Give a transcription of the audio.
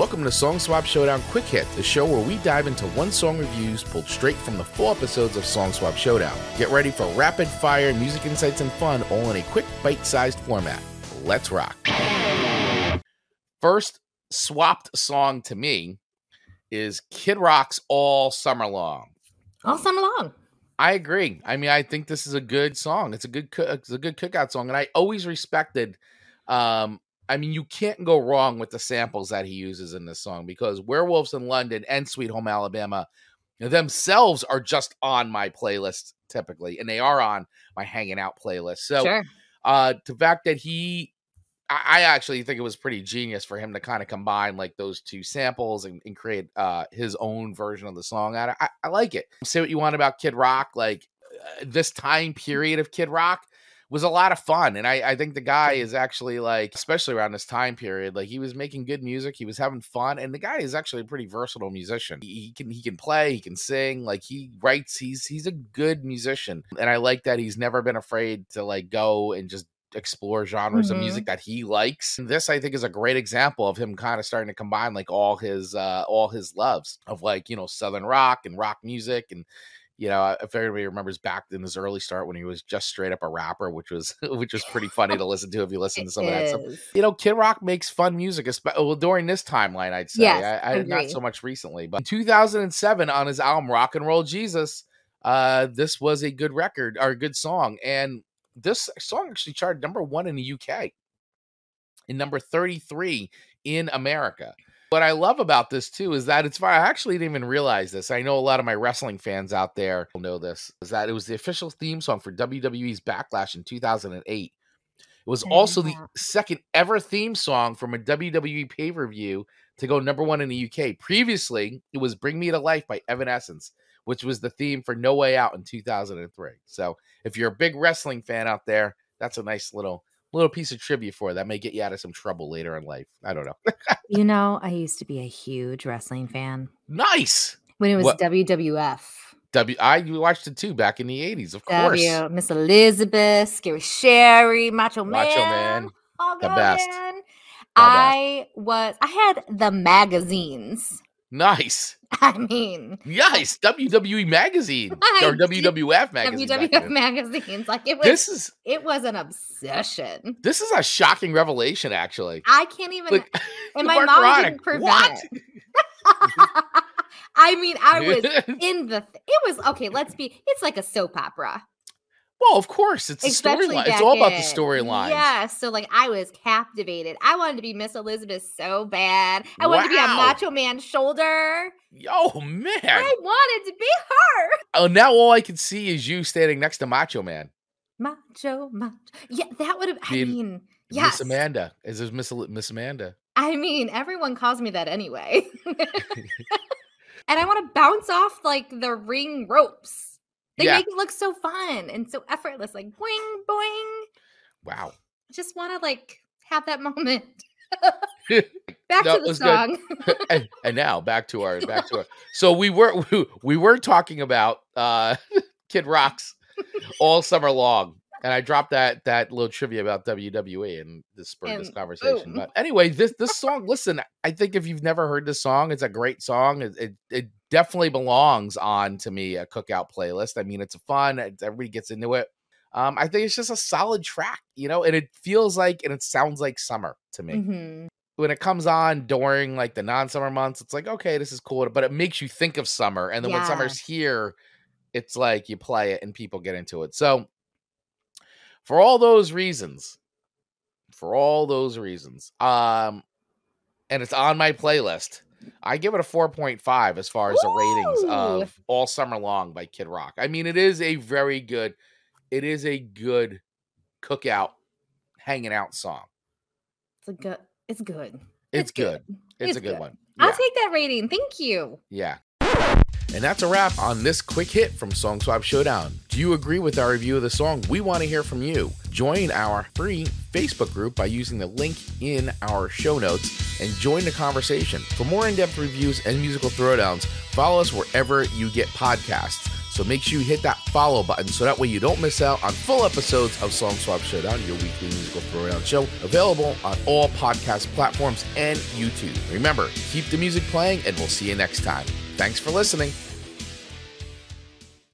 Welcome to Song Swap Showdown Quick Hit, the show where we dive into one song reviews pulled straight from the full episodes of Song Swap Showdown. Get ready for rapid fire music insights and fun, all in a quick bite-sized format. Let's rock. First swapped song to me is Kid Rock's All Summer Long. All summer long. I agree. I mean, I think this is a good song. It's a good cookout song, and I always respected. I mean, you can't go wrong with the samples that he uses in this song, because Werewolves in London and Sweet Home Alabama themselves are just on my playlist typically, and they are on my hanging out playlist. So Sure. The fact that I actually think it was pretty genius for him to kind of combine like those two samples and create his own version of the song. I like it. Say what you want about Kid Rock. Like this time period of Kid Rock was a lot of fun. And I think the guy is actually like, especially around this time period, like he was making good music. He was having fun. And the guy is actually a pretty versatile musician. He can play, he can sing, like he writes, he's a good musician. And I like that he's never been afraid to like go and just explore genres of music that he likes. And this, I think, is a great example of him kind of starting to combine like all his loves of like, you know, Southern rock and rock music. And, you know, if everybody remembers back in his early start when he was just straight up a rapper, which was pretty funny to listen to if you listen to some of that stuff. You know, Kid Rock makes fun music, during this timeline, I'd say. Yes, I not so much recently, but in 2007 on his album Rock and Roll Jesus, this was a good record or a good song. And this song actually charted number 1 in the UK and number 33 in America. What I love about this too is that it's fun. I actually didn't even realize this. I know a lot of my wrestling fans out there will know this, is that it was the official theme song for WWE's Backlash in 2008. It was also the second ever theme song from a WWE pay-per-view to go number 1 in the UK. Previously, it was Bring Me to Life by Evanescence, which was the theme for No Way Out in 2003. So if you're a big wrestling fan out there, that's a nice little piece of trivia for you. That may get you out of some trouble later in life. I don't know. You know, I used to be a huge wrestling fan. Nice. When it was WWF. I watched it too back in the 80s, of course. Miss Elizabeth, Scary Sherry, Macho Man. Oh, the best. Man. I had the magazines. Nice. I mean, nice. WWE magazine or WWF magazine. WWF magazines. Like it was an obsession. This is a shocking revelation, actually. I can't even. Like, and my mom didn't prevent it. I mean, I was in the. It was okay. It's like a soap opera. Well, of course, it's a storyline. It's all about the storyline. Yeah, so like I was captivated. I wanted to be Miss Elizabeth so bad. I wanted to be on Macho Man's shoulder. Oh man, I wanted to be her. Oh, now all I can see is you standing next to Macho Man. Macho. Yeah, that would have. I mean, yes. Miss Amanda. Is this Miss Amanda? I mean, everyone calls me that anyway. And I want to bounce off like the ring ropes. They make it look so fun and so effortless, like boing, boing. Wow. I just want to like have that moment. Back to the song. and now back to our. So we were talking about Kid Rock's All Summer Long, and I dropped that little trivia about WWE and this spurred this conversation. But anyway, this song. Listen, I think if you've never heard this song, it's a great song. It definitely belongs on, to me, a cookout playlist. I mean, it's fun. Everybody gets into it. I think it's just a solid track, you know, and it feels like, and it sounds like summer to me. Mm-hmm. When it comes on during like the non-summer months, it's like, okay, this is cool, but it makes you think of summer. And then when summer's here, it's like you play it and people get into it. So for all those reasons, and it's on my playlist, I give it a 4.5 as far as the ratings of All Summer Long by Kid Rock. I mean, it is a good cookout, hanging out song. It's good. It's good. It's a good one. Yeah. I'll take that rating. Thank you. Yeah. And that's a wrap on this quick hit from Song Swap Showdown. Do you agree with our review of the song? We want to hear from you. Join our free Facebook group by using the link in our show notes and join the conversation. For more in-depth reviews and musical throwdowns, follow us wherever you get podcasts. So make sure you hit that follow button so that way you don't miss out on full episodes of Song Swap Showdown, your weekly musical throwdown show, available on all podcast platforms and YouTube. Remember, keep the music playing, and we'll see you next time. Thanks for listening.